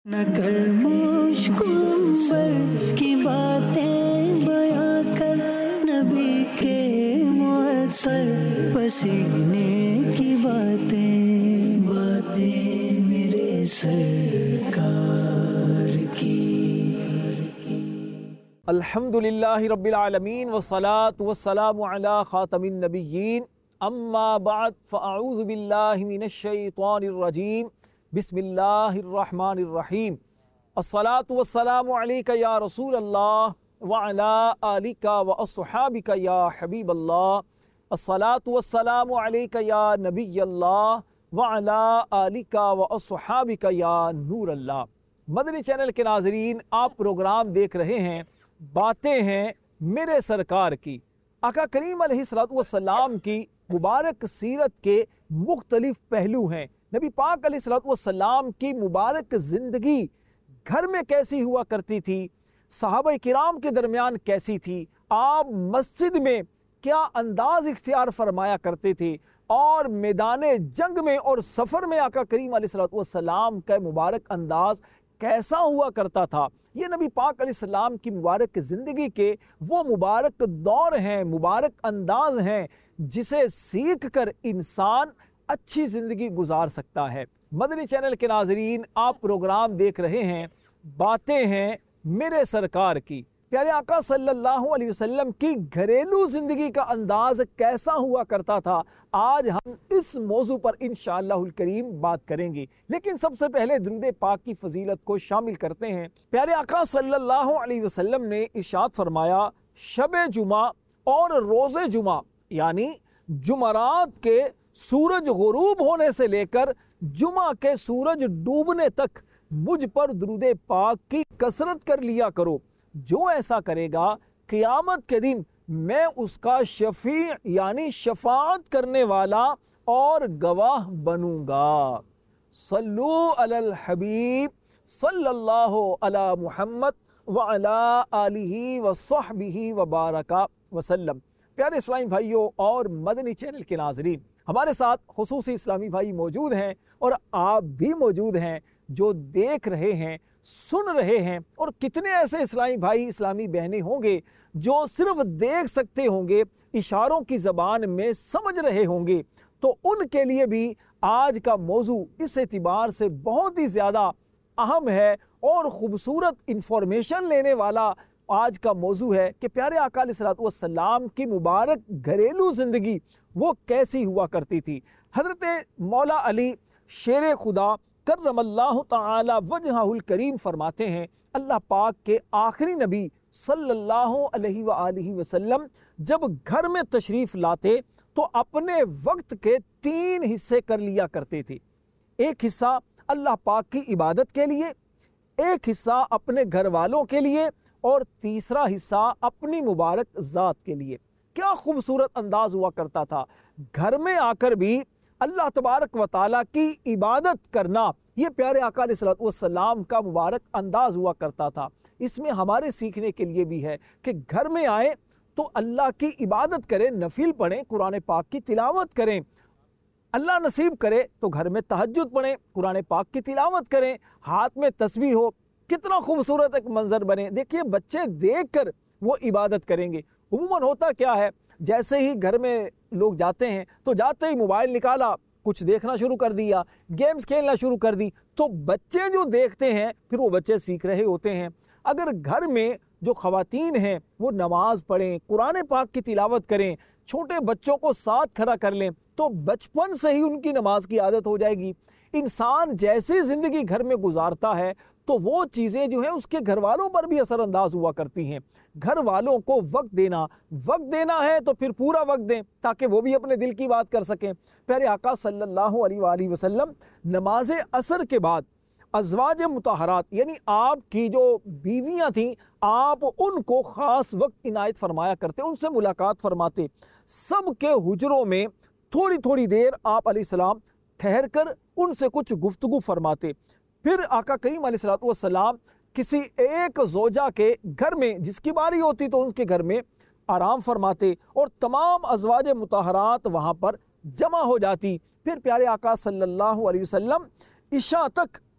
न कर मुश्किल की बातें बयां कर, नबी के मुअत्तर पसीने की बातें मेरे सरकार की। अल्हम्दुलिल्लाहि रब्बिल आलमीन वस्सलातु वस्सलामु अला खातमिन नबिय्यीन अम्मा बअद फ़अऊज़ु बिल्लाहि मिनश शैतानिर रजीम बिस्मिल्लाहिर्रहमानिर्रहीम। अस्सलातु वस्सलामु अलैका या रसूल अल्लाह व अला आलिका व अस्हाबिका या हबीब अल्लाह। अस्सलातु वस्सलामु अलैका या नबी अल्लाह व अला आलिका व अस्हाबिका या नूर अल्लाह। मदनी चैनल के नाज़रीन, आप प्रोग्राम देख रहे हैं बातें हैं मेरे सरकार की। आका करीम अलैहिस्सलातु वस्सलाम की मुबारक सीरत के मुख्तलिफ पहलू हैं। नबी पाक अलैहिस्सलातु वस्सलाम की मुबारक ज़िंदगी घर में कैसी हुआ करती थी, सहाबा किराम के दरमियान कैसी थी, आप मस्जिद में क्या अंदाज इख्तियार फरमाया करते थे, और मैदान जंग में और सफ़र में आका करीम अलैहिस्सलातु वस्सलाम का मुबारक अंदाज कैसा हुआ करता था। ये नबी पाक अलैहिस्सलाम की मुबारक ज़िंदगी के वो मुबारक दौर हैं, मुबारक अंदाज हैं, जिसे सीख कर इंसान अच्छी ज़िंदगी गुजार सकता है। मदनी चैनल के नाज़रीन, आप प्रोग्राम देख रहे हैं बातें हैं मेरे सरकार की। प्यारे आका सल्लल्लाहु अलैहि वसल्लम की घरेलू ज़िंदगी का अंदाज़ कैसा हुआ करता था, आज हम इस मौजू पर इंशाअल्लाहुल करीम बात करेंगे। लेकिन सबसे पहले दुरूद पाक की फजीलत को शामिल करते हैं। प्यारे आका सल्लल्लाहु अलैहि वसल्लम ने इरशाद फरमाया, शब जुमा और रोज़े जुमा यानी जुमरात के सूरज गुरूब होने से लेकर जुमा के सूरज डूबने तक मुझ पर दुरूद पाक की कसरत कर लिया करो। जो ऐसा करेगा क़यामत के दिन मैं उसका शफी यानी शफाअत करने वाला और गवाह बनूंगा। सल्लु अलल हबीब सल्लल्लाहु अला मुहम्मद व अला आलिही व सहबिही व बारका वसल्लम। प्यारे इस्लामी भाइयों और मदनी चैनल के नाज़रीन, हमारे साथ खुसूसी इस्लामी भाई मौजूद हैं और आप भी मौजूद हैं जो देख रहे हैं, सुन रहे हैं। और कितने ऐसे इस्लामी भाई, इस्लामी बहनें होंगे जो सिर्फ देख सकते होंगे, इशारों की ज़बान में समझ रहे होंगे। तो उनके लिए भी आज का मौजू इस एतबार से बहुत ही ज़्यादा अहम है और ख़ूबसूरत इंफॉर्मेशन लेने वाला आज का मौजू है कि प्यारे आका अलैहिस्सलातु वस्सलाम की मुबारक घरेलू ज़िंदगी वो कैसी हुआ करती थी। हज़रत मौला अली शेर खुदा करमल्लाहु ताला वजहुल करीम फरमाते हैं, अल्लाह पाक के आखिरी नबी सल्लल्लाहु अलैहि व आलिहि वसल्लम जब घर में तशरीफ़ लाते तो अपने वक्त के 3 हिस्से कर लिया करते थे। एक हिस्सा अल्लाह पाक की इबादत के लिए, एक हिस्सा अपने घर वालों के लिए और तीसरा हिस्सा अपनी मुबारक ज़ात के लिए। क्या खूबसूरत अंदाज़ हुआ करता था। घर में आकर भी अल्लाह तबारक व तआला की इबादत करना, ये प्यारे आका अलैहिस्सलातु वस्सलाम का मुबारक अंदाज़ हुआ करता था। इसमें हमारे सीखने के लिए भी है कि घर में आए तो अल्लाह की इबादत करें, नफिल पढ़ें, कुरान पाक की तिलावत करें। अल्लाह नसीब करे तो घर में तहज्जुद पढ़ें, कुरान पाक की तिलावत करें, हाथ में तस्बीह हो। कितना खूबसूरत एक मंजर बने। देखिए, बच्चे देखकर वो इबादत करेंगे। उम्मन होता क्या है, जैसे ही घर में लोग जाते हैं तो जाते ही मोबाइल निकाला, कुछ देखना शुरू कर दिया, गेम्स खेलना शुरू कर दी, तो बच्चे जो देखते हैं फिर वो बच्चे सीख रहे होते हैं। अगर घर में जो ख़वातीन हैं वो नमाज पढ़ें, कुरान पाक की तिलावत करें, छोटे बच्चों को साथ खड़ा कर लें, तो बचपन से ही उनकी नमाज की आदत हो जाएगी। इंसान जैसी ज़िंदगी घर में गुजारता है तो वो चीज़ें जो हैं उसके घर वालों पर भी असरअंदाज हुआ करती हैं। घर वालों को वक्त देना है तो फिर पूरा वक्त दें ताकि वो भी अपने दिल की बात कर सकें। प्यारे आका सल्लल्लाहु अलैहि वसल्लम नमाज असर के बाद अज़वाज मुतहरात यानी आपकी जो बीवियां थीं, आप उनको ख़ास वक्त इनायत फरमाया करते, उनसे मुलाकात फरमाते। सब के हुजरों में थोड़ी थोड़ी देर आप अलैहिस्सलाम ठहर कर उनसे कुछ गुफ्तगू फरमाते। फिर आका करीम अलैहिस्सलातु वस्सलाम किसी एक ज़ौजा के घर में जिसकी बारी होती तो उनके घर में आराम फरमाते और तमाम अज़वाज मुतहरात वहाँ पर जमा हो जाती। फिर प्यारे आका सल्लल्लाहु अलैहि वसल्लम इशा तक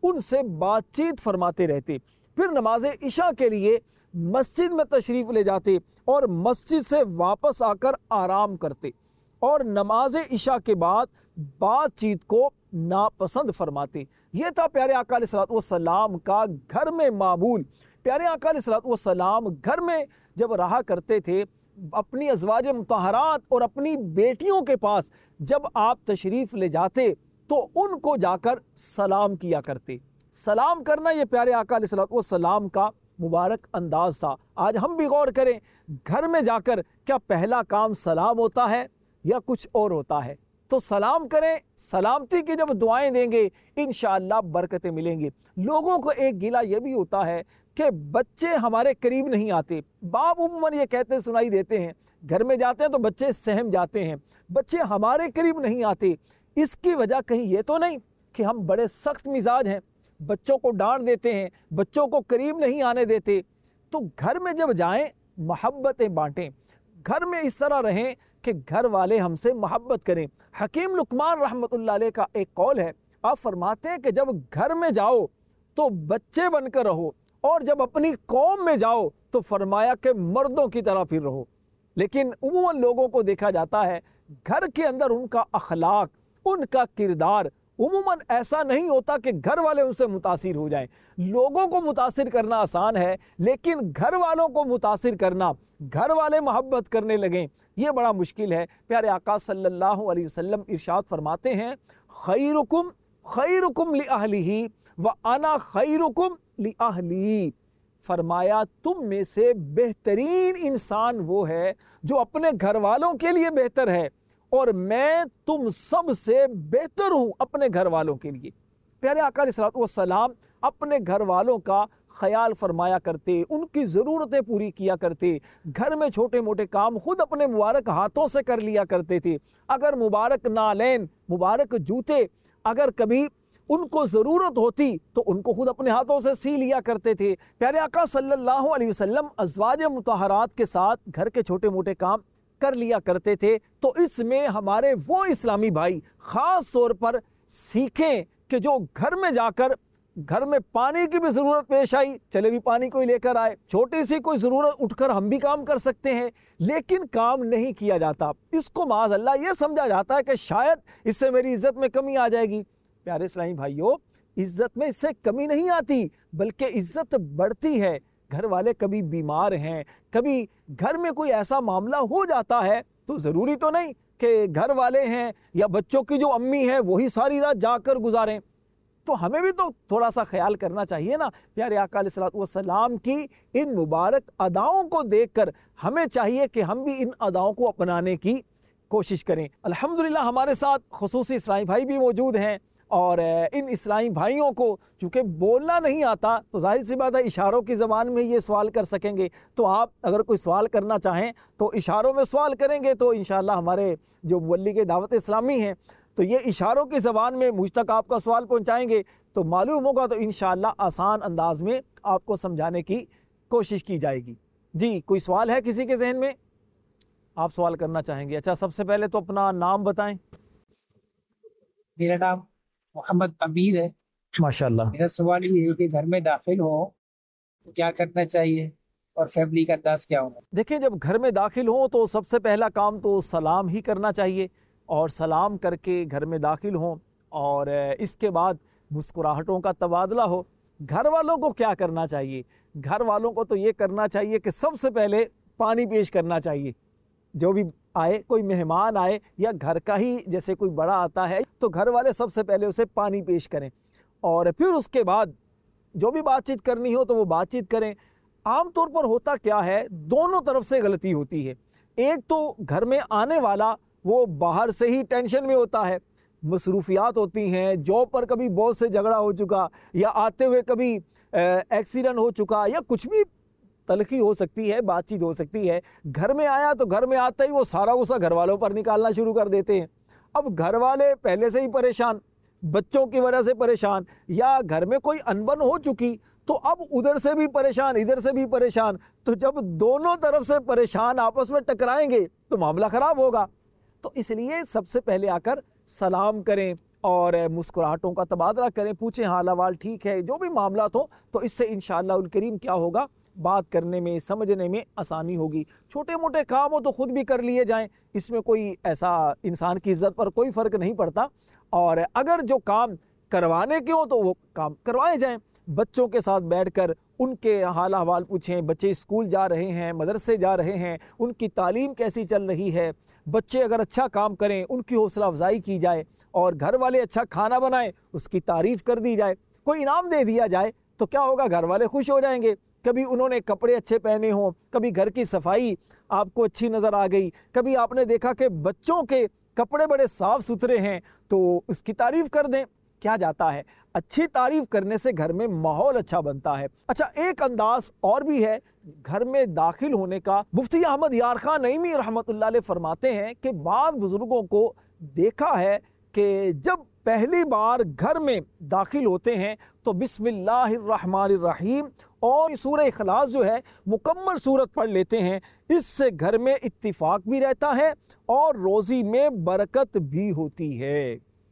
उनसे बातचीत फरमाते रहते। फिर नमाज इशा के लिए मस्जिद में तशरीफ़ ले जाते और मस्जिद से वापस आकर आराम करते और नमाज इशा के बाद बातचीत को नापसंद फरमाते। ये था प्यारे आका अलैहिस्सलातु वस्सलाम का घर में मामूल। प्यारे आका अलैहिस्सलातु वस्सलाम घर में जब रहा करते थे, अपनी अज़वाज मुतहरात और अपनी बेटियों के पास जब आप तशरीफ़ ले जाते तो उनको जाकर सलाम किया करते। सलाम करना ये प्यारे आका अलैहिस्सलातु वस्सलाम का मुबारक अंदाज़ था। आज हम भी गौर करें, घर में जाकर क्या पहला काम सलाम होता है या कुछ और होता है? तो सलाम करें, सलामती की जब दुआएं देंगे इंशाअल्लाह बरकतें मिलेंगी। लोगों को एक गिला ये भी होता है कि बच्चे हमारे करीब नहीं आते। बाप उम्मन ये कहते सुनाई देते हैं, घर में जाते हैं तो बच्चे सहम जाते हैं, बच्चे हमारे करीब नहीं आते। इसकी वजह कहीं ये तो नहीं कि हम बड़े सख्त मिजाज हैं, बच्चों को डांट देते हैं, बच्चों को करीब नहीं आने देते। तो घर में जब जाएं मोहब्बतें बांटें, घर में इस तरह रहें कि घर वाले हमसे मोहब्बत करें। हकीम लुकमान रहमतुल्लाह अलैह का एक कौल है, आप फरमाते हैं कि जब घर में जाओ तो बच्चे बनकर रहो और जब अपनी कौम में जाओ तो फरमाया कि मर्दों की तरह फिर रहो। लेकिन उमूमन लोगों को देखा जाता है घर के अंदर उनका अखलाक, उनका किरदार उमूमन ऐसा नहीं होता कि घर वाले उनसे मुतासिर हो जाएं। लोगों को मुतासिर करना आसान है, लेकिन घर वालों को मुतासिर करना, घर वाले मोहब्बत करने लगें, ये बड़ा मुश्किल है। प्यारे आका सल्लल्लाहु अलैहि वसल्लम इरशाद फरमाते हैं, खैरुकुम खैरुकुम लि अहलिही व अना खैरुकुम लि अहली। फरमाया तुम में से बेहतरीन इंसान वो है जो अपने घर वालों के लिए बेहतर है और मैं तुम सब से बेहतर हूँ अपने घर वालों के लिए। प्यारे आका अलैहिस्सलातु वस्सलाम अपने घर वालों का ख्याल फरमाया करते, उनकी ज़रूरतें पूरी किया करते, घर में छोटे मोटे काम खुद अपने मुबारक हाथों से कर लिया करते थे। अगर मुबारक नालैन, मुबारक जूते अगर कभी उनको ज़रूरत होती तो उनको खुद अपने हाथों से सी लिया करते थे। प्यारे आका सल्लल्लाहु अलैहि वसल्लम अज़वाज मुतहरात के साथ घर के छोटे मोटे काम कर लिया करते थे। तो इसमें हमारे वो इस्लामी भाई ख़ास तौर पर सीखें कि जो घर में जाकर घर में पानी की भी ज़रूरत पेश आई, चले भी पानी कोई लेकर आए, छोटी सी कोई ज़रूरत उठकर हम भी काम कर सकते हैं, लेकिन काम नहीं किया जाता। इसको माज़ अल्लाह ये समझा जाता है कि शायद इससे मेरी इज़्ज़त में कमी आ जाएगी। प्यारे इस्लामी भाइयों, इज़्ज़त में इससे कमी नहीं आती बल्कि इज़्ज़त बढ़ती है। घर वाले कभी बीमार हैं, कभी घर में कोई ऐसा मामला हो जाता है तो ज़रूरी तो नहीं कि घर वाले हैं या बच्चों की जो अम्मी है वही सारी रात जाकर गुजारें, तो हमें भी तो थोड़ा सा ख्याल करना चाहिए ना। प्यारे आका अलैहिस्सलातु वस्सलाम की इन मुबारक अदाओं को देखकर हमें चाहिए कि हम भी इन अदाओं को अपनाने की कोशिश करें। अल्हम्दुलिल्लाह हमारे साथ खुसूसी इस्लामी भाई भी मौजूद हैं और इन इस्लामी भाइयों को चूँकि बोलना नहीं आता तो जाहिर सी बात है इशारों की ज़बान में ये सवाल कर सकेंगे। तो आप अगर कोई सवाल करना चाहें तो इशारों में सवाल करेंगे तो इंशाअल्लाह हमारे जो मुबल्लिग दावत इस्लामी हैं तो ये इशारों की ज़बान में मुझ तक आपका सवाल पहुँचाएँगे तो मालूम होगा, तो इंशाअल्लाह आसान अंदाज में आपको समझाने की कोशिश की जाएगी। जी, कोई सवाल है किसी के जहन में? आप सवाल करना चाहेंगे? अच्छा, सबसे पहले तो अपना नाम बताएं। मेरा नाम मोहम्मद अमीर है। माशाल्लाह। मेरा सवाल ये है कि घर में दाखिल हो तो क्या करना चाहिए और फैमिली का अंदाज क्या होगा? देखिए, जब घर में दाखिल हो तो सबसे पहला काम तो सलाम ही करना चाहिए और सलाम करके घर में दाखिल हों और इसके बाद मुस्कुराहटों का तबादला हो। घर वालों को क्या करना चाहिए? घर वालों को तो ये करना चाहिए कि सबसे पहले पानी पेश करना चाहिए। जो भी आए, कोई मेहमान आए या घर का ही जैसे कोई बड़ा आता है तो घर वाले सबसे पहले उसे पानी पेश करें और फिर उसके बाद जो भी बातचीत करनी हो तो वो बातचीत करें। आम तौर पर होता क्या है, दोनों तरफ से गलती होती है। एक तो घर में आने वाला वो बाहर से ही टेंशन में होता है, मसरूफियात होती हैं, जॉब पर कभी बॉस से झगड़ा हो चुका या आते हुए कभी एक्सीडेंट हो चुका या कुछ भी तलखी हो सकती है, बातचीत हो सकती है। घर में आया तो घर में आते ही वो सारा गुस्सा घर वालों पर निकालना शुरू कर देते हैं। अब घर वाले पहले से ही परेशान, बच्चों की वजह से परेशान या घर में कोई अनबन हो चुकी तो अब उधर से भी परेशान, इधर से भी परेशान। तो जब दोनों तरफ से परेशान आपस में टकराएंगे तो मामला ख़राब होगा। तो इसलिए सबसे पहले आकर सलाम करें, और मुस्कुराहटों का तबादला करें, पूछें हाल अहवाल ठीक है, जो भी मामला हो, तो इससे इंशाअल्लाह करीम क्या होगा, बात करने में, समझने में आसानी होगी। छोटे मोटे काम हो तो ख़ुद भी कर लिए जाएं, इसमें कोई ऐसा इंसान की इज़्ज़त पर कोई फ़र्क नहीं पड़ता। और अगर जो काम करवाने के हो तो वो काम करवाए जाएं। बच्चों के साथ बैठकर उनके हाल अहवाल पूछें, बच्चे स्कूल जा रहे हैं, मदरसे जा रहे हैं, उनकी तालीम कैसी चल रही है। बच्चे अगर अच्छा काम करें उनकी हौसला अफजाई की जाए, और घर वाले अच्छा खाना बनाएं उसकी तारीफ़ कर दी जाए, कोई इनाम दे दिया जाए तो क्या होगा, घर वाले खुश हो जाएंगे। कभी उन्होंने कपड़े अच्छे पहने हों, कभी घर की सफाई आपको अच्छी नज़र आ गई, कभी आपने देखा कि बच्चों के कपड़े बड़े साफ़ सुथरे हैं तो उसकी तारीफ़ कर दें। क्या जाता है, अच्छी तारीफ़ करने से घर में माहौल अच्छा बनता है। अच्छा, एक अंदाज और भी है घर में दाखिल होने का। मुफ्ती अहमद यार खान नईमी रहमतुल्लाह अलैह फरमाते हैं कि बाद बुज़ुर्गों को देखा है कि जब पहली बार घर में दाखिल होते हैं तो बिस्मिल्लाहिर्रहमानिर्रहीम और सूरह इखलास जो है मुकम्मल सूरत पढ़ लेते हैं। इससे घर में इत्तिफाक भी रहता है और रोज़ी में बरकत भी होती है।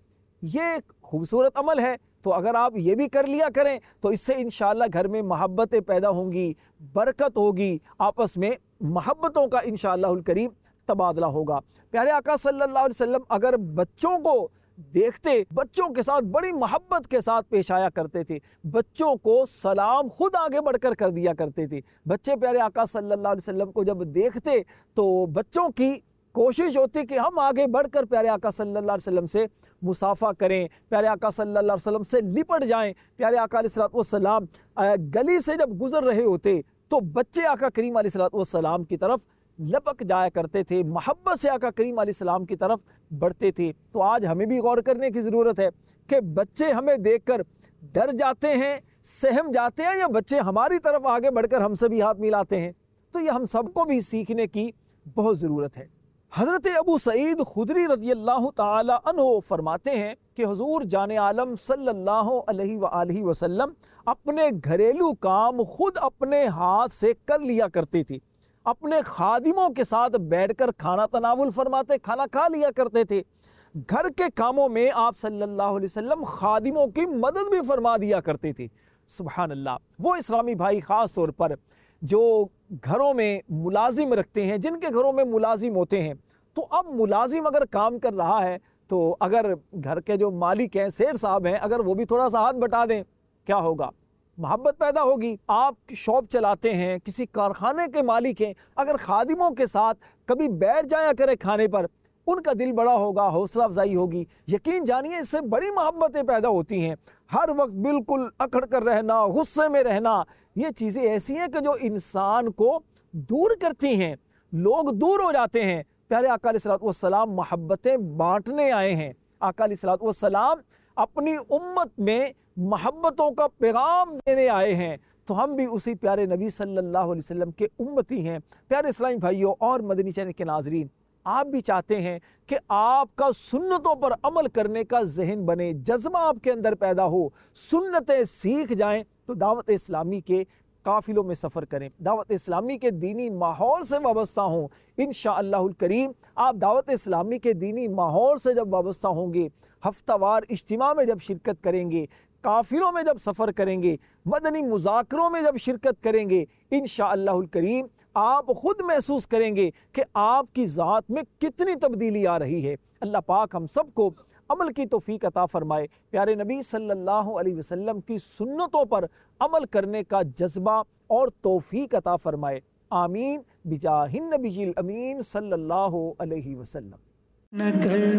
ये एक खूबसूरत अमल है, तो अगर आप ये भी कर लिया करें तो इससे इंशाअल्लाह घर में मोहब्बतें पैदा होंगी, बरकत होगी, आपस में मोहब्बतों का इंशाअल्लाहुल करीम तबादला होगा। प्यारे आका सल्लल्लाहु अलैहि वसल्लम अगर बच्चों को देखते, बच्चों के साथ बड़ी मोहब्बत के साथ पेश आया करते थे, बच्चों को सलाम खुद आगे बढ़कर कर दिया करते थे। बच्चे प्यारे आका सल्लल्लाहु अलैहि वसल्लम को जब देखते तो बच्चों की कोशिश होती कि हम आगे बढ़कर प्यारे आका सल्लल्लाहु अलैहि वसल्लम से मुसाफा करें, प्यारे आका सल्लल्लाहु अलैहि वसल्लम से लिपट जाएं। प्यारे आका अलैहि सलाम गली से जब गुजर रहे होते तो बच्चे आका करीम अलैहि सलाम की तरफ लपक जाया करते थे, मोहब्बत से आका करीम अलैहिस्सलाम की तरफ बढ़ते थे। तो आज हमें भी गौर करने की ज़रूरत है कि बच्चे हमें देखकर डर जाते हैं, सहम जाते हैं, या बच्चे हमारी तरफ आगे बढ़कर हमसे भी हाथ मिलाते हैं। तो ये हम सबको भी सीखने की बहुत ज़रूरत है। हज़रत अबू सईद खुदरी रज़ियल्लाहु ताला अन्हु फरमाते हैं कि हुज़ूर जाने आलम सल्लल्लाहु अलैहि वसल्लम अपने घरेलू काम खुद अपने हाथ से कर लिया करते थे। अपने खादिमों के साथ बैठकर खाना तनावुल फरमाते, खाना खा लिया करते थे। घर के कामों में आप सल्लल्लाहु अलैहि वसल्लम खादिमों की मदद भी फरमा दिया करते थे। सुभान अल्लाह। वो इस्लामी भाई ख़ास तौर पर जो घरों में मुलाजिम रखते हैं, जिनके घरों में मुलाजिम होते हैं, तो अब मुलाजिम अगर काम कर रहा है तो अगर घर के जो मालिक हैं, सेठ साहब हैं, अगर वो भी थोड़ा सा हाथ बटा दें, क्या होगा, मोहब्बत पैदा होगी। आप शॉप चलाते हैं, किसी कारखाने के मालिक हैं, अगर खादिमों के साथ कभी बैठ जाया करें खाने पर, उनका दिल बड़ा होगा, हौसला अफजाई होगी। यकीन जानिए इससे बड़ी मोहब्बतें पैदा होती हैं। हर वक्त बिल्कुल अकड़ कर रहना, गुस्से में रहना, ये चीज़ें ऐसी हैं कि जो इंसान को दूर करती हैं, लोग दूर हो जाते हैं। प्यारे आका अलैहिस्सलाम मोहब्बतें बांटने आए हैं। आका अलैहिस्सलाम अपनी उम्मत में मोहब्बतों का पैगाम देने आए हैं। तो हम भी उसी प्यारे नबी सल्लल्लाहु अलैहि वसल्लम के उम्मती हैं। प्यारे इस्लामी भाइयों और मदनी चैनल के नाजरीन, आप भी चाहते हैं कि आपका सुन्नतों पर अमल करने का जहन बने, जज्बा आपके अंदर पैदा हो, सुन्नतें सीख जाएं, तो दावत इस्लामी के काफ़िलों में सफ़र करें, दावत इस्लामी के दीनी माहौल से वाबस्ता हों। इंशाअल्लाहुल करीम आप दावत इस्लामी के दीनी माहौल से जब वाबस्ता होंगे, हफ्तावार इज्तिमा में जब शिरकत करेंगे, काफ़िलों में जब सफ़र करेंगे, मदनी मुज़ाकरों में जब शिरकत करेंगे, इंशाअल्लाहुल करीम आप ख़ुद महसूस करेंगे कि आपकी ज़ात में कितनी तब्दीली आ रही है। अल्लाह पाक हम सबको अमल की तौफीक अता फ़रमाए, प्यारे नबी सल्लल्लाहु अलैहि वसल्लम की सुन्नतों पर अमल करने का जज्बा और तौफीक अता फ़रमाए। आमीन बिजाहिन नबील अमीन सल्लल्लाहु अलैहि वसल्लम। न कर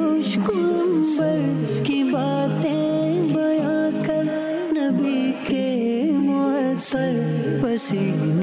मुझको पर की बातें बयां कर, नबी के मुअत्तर पसीने